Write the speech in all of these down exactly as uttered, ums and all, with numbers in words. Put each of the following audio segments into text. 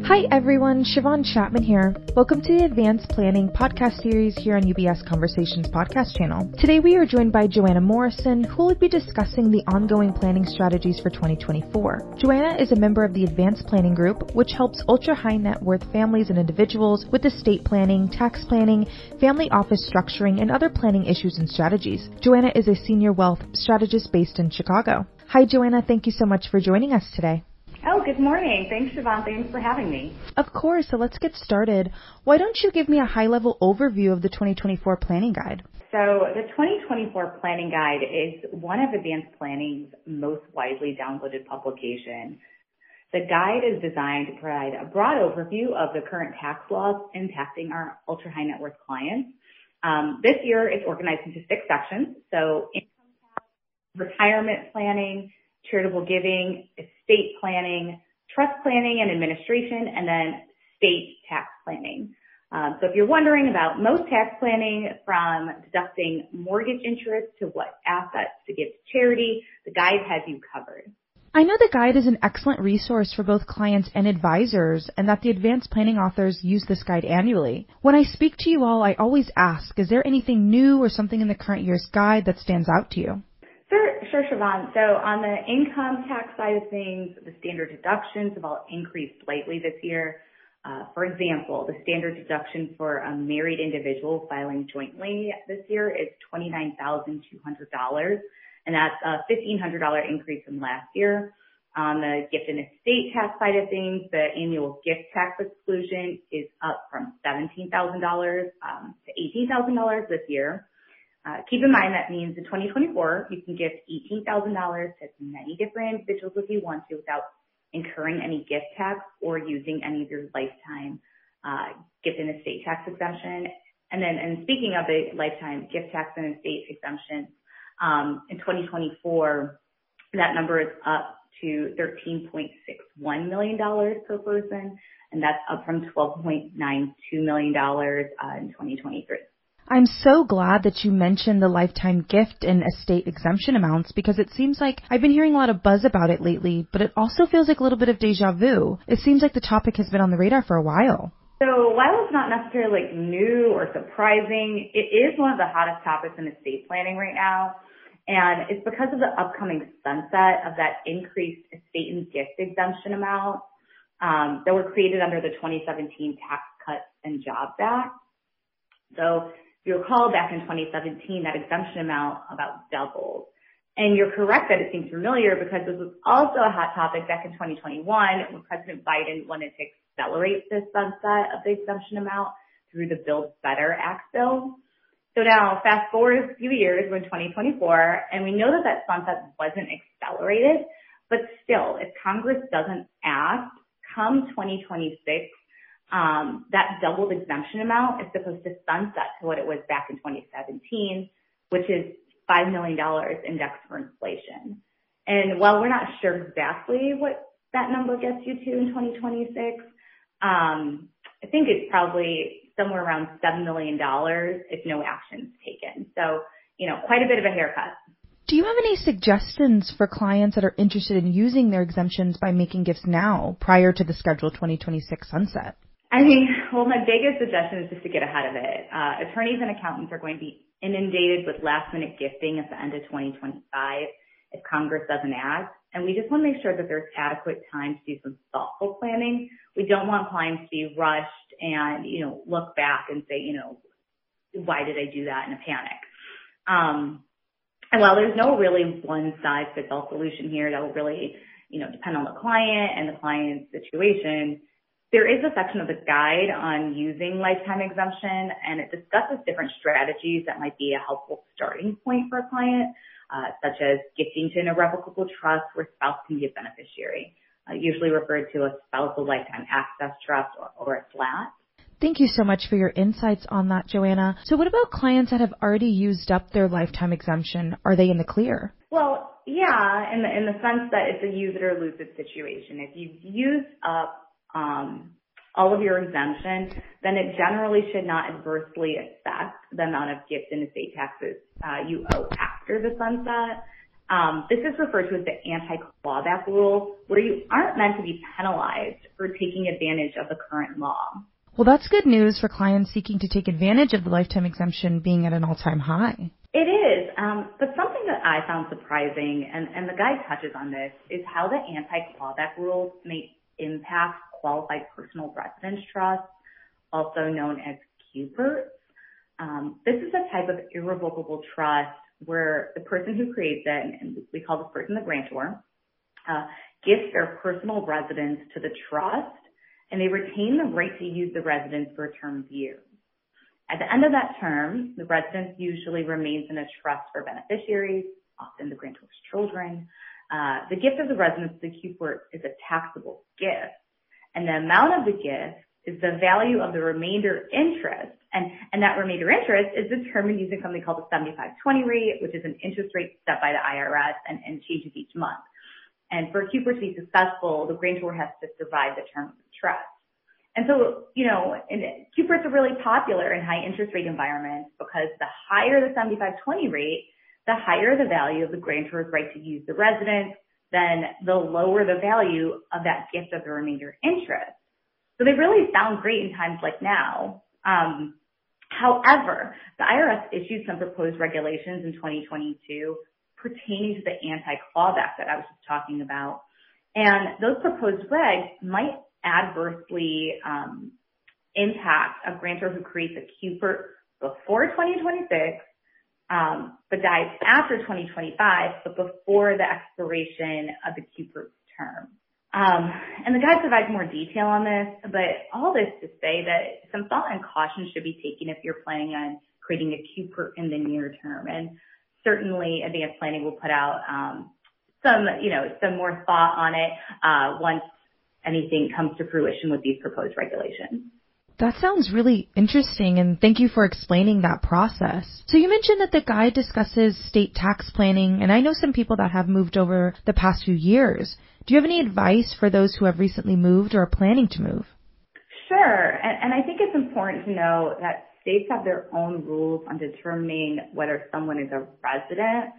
Hi everyone, Siobhan Chapman here. Welcome to the Advanced Planning podcast series here on U B S Conversations podcast channel. Today we are joined by Joanna Morrison, who will be discussing the ongoing planning strategies for twenty twenty-four. Joanna is a member of the Advanced Planning Group, which helps ultra-high net worth families and individuals with estate planning, tax planning, family office structuring, and other planning issues and strategies. Joanna is a senior wealth strategist based in Chicago. Hi Joanna, thank you so much for joining us today. Oh, good morning. Thanks, Siobhan. Thanks for having me. Of course. So let's get started. Why don't you give me a high-level overview of the twenty twenty-four Planning Guide? So the twenty twenty-four Planning Guide is one of Advanced Planning's most widely downloaded publications. The guide is designed to provide a broad overview of the current tax laws impacting our ultra-high net worth clients. Um, this year, it's organized into six sections. So income tax, retirement planning, charitable giving, estate planning, trust planning and administration, and then state tax planning. Um, so if you're wondering about most tax planning, from deducting mortgage interest to what assets to give to charity, the guide has you covered. I know the guide is an excellent resource for both clients and advisors, and that the advanced planning authors use this guide annually. When I speak to you all, I always ask, is there anything new or something in the current year's guide that stands out to you? Sure, sure, Siobhan. So on the income tax side of things, the standard deductions have all increased slightly this year. Uh, for example, the standard deduction for a married individual filing jointly this year is twenty-nine thousand two hundred dollars, and that's a fifteen hundred dollars increase from last year. On the gift and estate tax side of things, the annual gift tax exclusion is up from seventeen thousand dollars um, to eighteen thousand dollars this year. Uh, keep in mind that means in twenty twenty-four, you can gift eighteen thousand dollars to as many different individuals as you want to without incurring any gift tax or using any of your lifetime uh, gift and estate tax exemption. And then, and speaking of the lifetime gift tax and estate exemption, um, in twenty twenty-four, that number is up to thirteen point six one million dollars per person, and that's up from twelve point nine two million dollars uh, in twenty twenty-three. I'm so glad that you mentioned the lifetime gift and estate exemption amounts, because it seems like I've been hearing a lot of buzz about it lately, but it also feels like a little bit of deja vu. It seems like the topic has been on the radar for a while. So while it's not necessarily like new or surprising, it is one of the hottest topics in estate planning right now. And it's because of the upcoming sunset of that increased estate and gift exemption amount um, that were created under the twenty seventeen Tax Cuts and Jobs Act. So if you recall, back in twenty seventeen, that exemption amount about doubled. And you're correct that it seems familiar, because this was also a hot topic back in twenty twenty-one when President Biden wanted to accelerate the sunset of the exemption amount through the Build Better Act bill. So now, fast forward a few years, we're in twenty twenty-four, and we know that that sunset wasn't accelerated, but still, if Congress doesn't act, come twenty twenty-six, Um, that doubled exemption amount is supposed to sunset to what it was back in twenty seventeen, which is five million dollars indexed for inflation. And while we're not sure exactly what that number gets you to in twenty twenty-six, um, I think it's probably somewhere around seven million dollars if no action's taken. So, you know, quite a bit of a haircut. Do you have any suggestions for clients that are interested in using their exemptions by making gifts now, prior to the scheduled twenty twenty-six sunset? I mean, well, my biggest suggestion is just to get ahead of it. Uh, attorneys and accountants are going to be inundated with last-minute gifting at the end of twenty twenty-five if Congress doesn't act. And we just want to make sure that there's adequate time to do some thoughtful planning. We don't want clients to be rushed and, you know, look back and say, you know, why did I do that in a panic? Um, and while there's no really one-size-fits-all solution here that will really, you know, depend on the client and the client's situation, there is a section of the guide on using lifetime exemption, and it discusses different strategies that might be a helpful starting point for a client, uh, such as gifting to an irrevocable trust where spouse can be a beneficiary, uh, usually referred to as spousal lifetime access trust or, or a SLAT. Thank you so much for your insights on that, Joanna. So what about clients that have already used up their lifetime exemption? Are they in the clear? Well, yeah, in the, in the sense that it's a use it or lose it situation. If you've used up um, all of your exemption, then it generally should not adversely affect the amount of gift and estate taxes uh, you owe after the sunset. Um, this is referred to as the anti-clawback rule, where you aren't meant to be penalized for taking advantage of the current law. Well, that's good news for clients seeking to take advantage of the lifetime exemption being at an all-time high. It is, um, but something that I found surprising, and, and the guide touches on this, is how the anti-clawback rules may impact qualified personal residence trusts, also known as Q P R Ts. Um, this is a type of irrevocable trust where the person who creates it, and we call this person the grantor, uh, gives their personal residence to the trust, and they retain the right to use the residence for a term of years. At the end of that term, the residence usually remains in a trust for beneficiaries, often the grantor's children. Uh, the gift of the residence to the Q P R T is a taxable gift, and the amount of the gift is the value of the remainder interest, and, and that remainder interest is determined using something called the seventy-five twenty rate, which is an interest rate set by the I R S and, and changes each month. And for a Q P R T to be successful, the grantor has to survive the term of the trust. And so, you know, and Q P R Ts are really popular in high interest rate environments because the higher the seventy-five twenty rate, the higher the value of the grantor's right to use the residence, then the lower the value of that gift of the remainder interest. So they really sound great in times like now. Um, however, the I R S issued some proposed regulations in twenty twenty-two pertaining to the anti-clawback that I was just talking about. And those proposed regs might adversely um, impact a grantor who creates a Q P R T before twenty twenty-six, um, but dies after twenty twenty-five, but before the expiration of the Q P R T term. Um, and the guide provides more detail on this, but all this to say that some thought and caution should be taken if you're planning on creating a Q P R T in the near term. And certainly advanced planning will put out um, some, you know, some more thought on it uh, once anything comes to fruition with these proposed regulations. That sounds really interesting, and thank you for explaining that process. So you mentioned that the guide discusses state tax planning, and I know some people that have moved over the past few years. Do you have any advice for those who have recently moved or are planning to move? Sure, and, and I think it's important to know that states have their own rules on determining whether someone is a resident,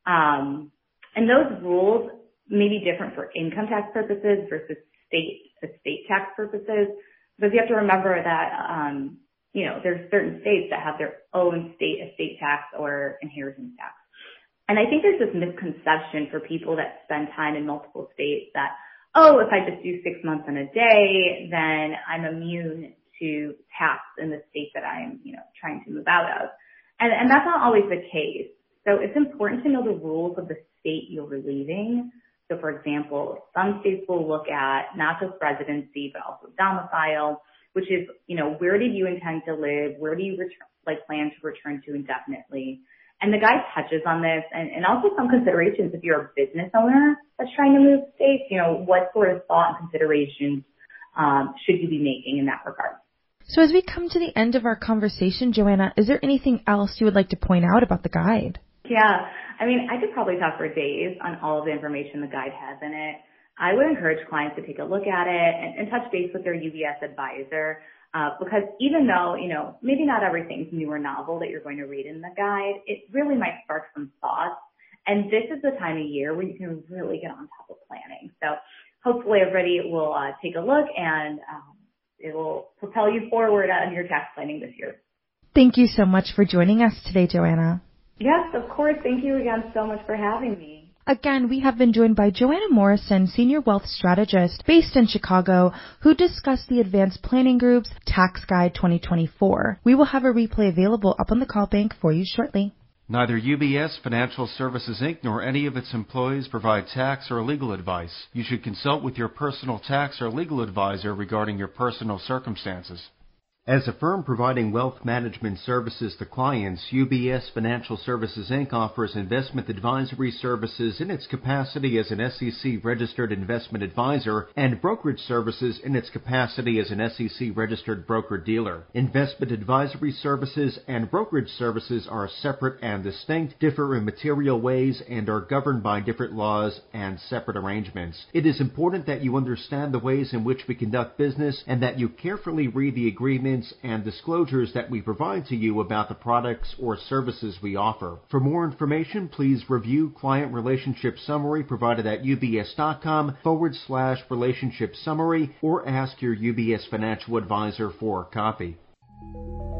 um, and those rules may be different for income tax purposes versus state estate tax purposes. But you have to remember that, um, you know, there's certain states that have their own state estate tax or inheritance tax. And I think there's this misconception for people that spend time in multiple states that, oh, if I just do six months in a day, then I'm immune to tax in the state that I'm, you know, trying to move out of. And, and that's not always the case. So it's important to know the rules of the state you're leaving. So, for example, some states will look at not just residency, but also domicile, which is, you know, where did you intend to live? Where do you return, like plan to return to indefinitely? And the guide touches on this, and, and also some considerations if you're a business owner that's trying to move states, you know, what sort of thought and considerations um, should you be making in that regard? So as we come to the end of our conversation, Joanna, is there anything else you would like to point out about the guide? Yeah, I mean, I could probably talk for days on all of the information the guide has in it. I would encourage clients to take a look at it and, and touch base with their U B S advisor, uh, because even though, you know, maybe not everything's new or novel that you're going to read in the guide, it really might spark some thoughts. And this is the time of year where you can really get on top of planning. So hopefully everybody will uh, take a look, and um, it will propel you forward on your tax planning this year. Thank you so much for joining us today, Joanna. Yes, of course. Thank you again so much for having me. Again, we have been joined by Joanna Morrison, Senior Wealth Strategist based in Chicago, who discussed the Advanced Planning Group's Tax Guide twenty twenty-four. We will have a replay available up on the call bank for you shortly. Neither U B S Financial Services, Incorporated nor any of its employees provide tax or legal advice. You should consult with your personal tax or legal advisor regarding your personal circumstances. As a firm providing wealth management services to clients, U B S Financial Services, Incorporated offers investment advisory services in its capacity as an S E C-registered investment advisor and brokerage services in its capacity as an S E C-registered broker-dealer. Investment advisory services and brokerage services are separate and distinct, differ in material ways, and are governed by different laws and separate arrangements. It is important that you understand the ways in which we conduct business and that you carefully read the agreements statements and disclosures that we provide to you about the products or services we offer. For more information, please review Client Relationship Summary provided at ubs.com forward slash relationship summary or ask your U B S financial advisor for a copy.